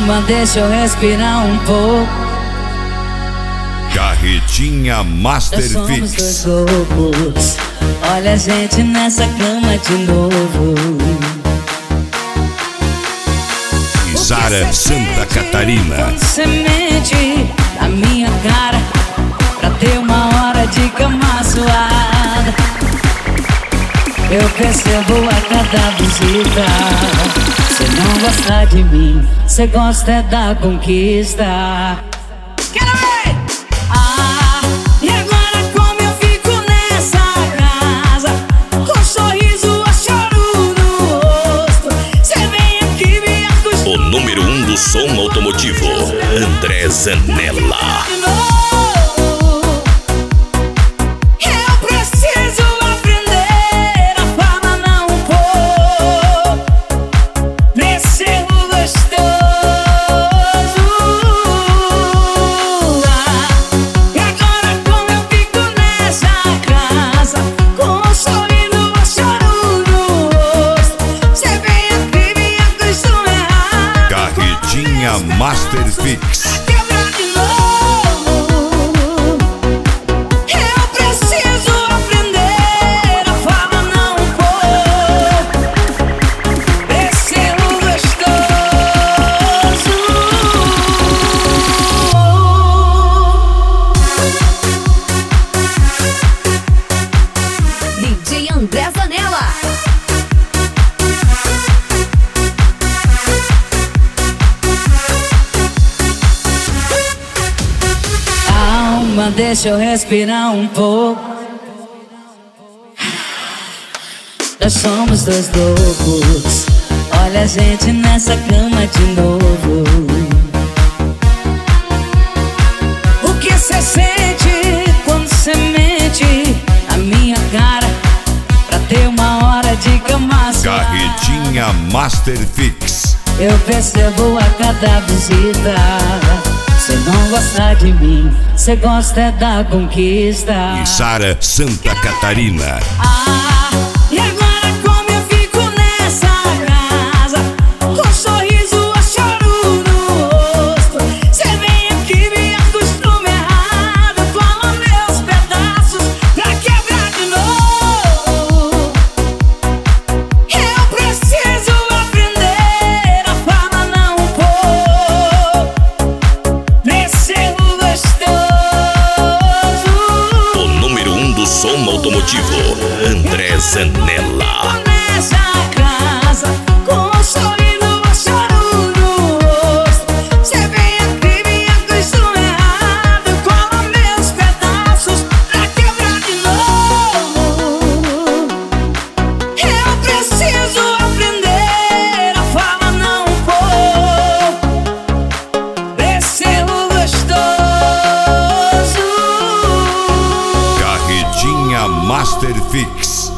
Calma, deixa eu respirar um pouco. Carretinha Master Nós somos Fix. dois loucos. Olha a gente nessa cama de novo. Sara Santa Catarina. Quando você mente na minha cara pra ter uma hora de cama suada, eu percebo a cada visita. Você não gosta de mim, você gosta é da conquista. Quero ver! E agora como eu fico nessa casa, com sorriso a choro no rosto. Você vem aqui me acostumar. O número 1 do som automotivo, André Zanella. Eu preciso aprender a falar não pôr nesse erro gostoso. E agora como eu fico nessa casa, com um sorriso a choro no rosto. Você vem aqui me acostuma errado. Carretinha Master Fix. Quebrar de novo. Eu preciso aprender a falar não pôr esse erro gostoso. DJ André Zanella. Calma, deixa eu respirar um pouco. Nós somos dois loucos. Olha a gente nessa cama de novo. O que cê sente quando cê mente na minha cara pra ter uma hora de cama suada? Carretinha Master Fix. Eu percebo a cada visita. Cê não gosta de mim, cê gosta é da conquista. Sara Santa Catarina. E agora como eu fico nessa casa, com um sorriso a choro no rosto. Cê vem aqui me acostuma errado, cola meus pedaços pra quebrar de novo. Eu preciso aprender a falar não pôr nesse erro gostoso. O número 1 do som automotivo, André Zanella. Nessa casa, com um sorriso a choro no rosto. Cê vem aqui me acostuma errado, cola meus pedaços pra quebrar de novo. Eu preciso aprender a falar não pôr nesse erro gostoso. Carretinha Master Fix.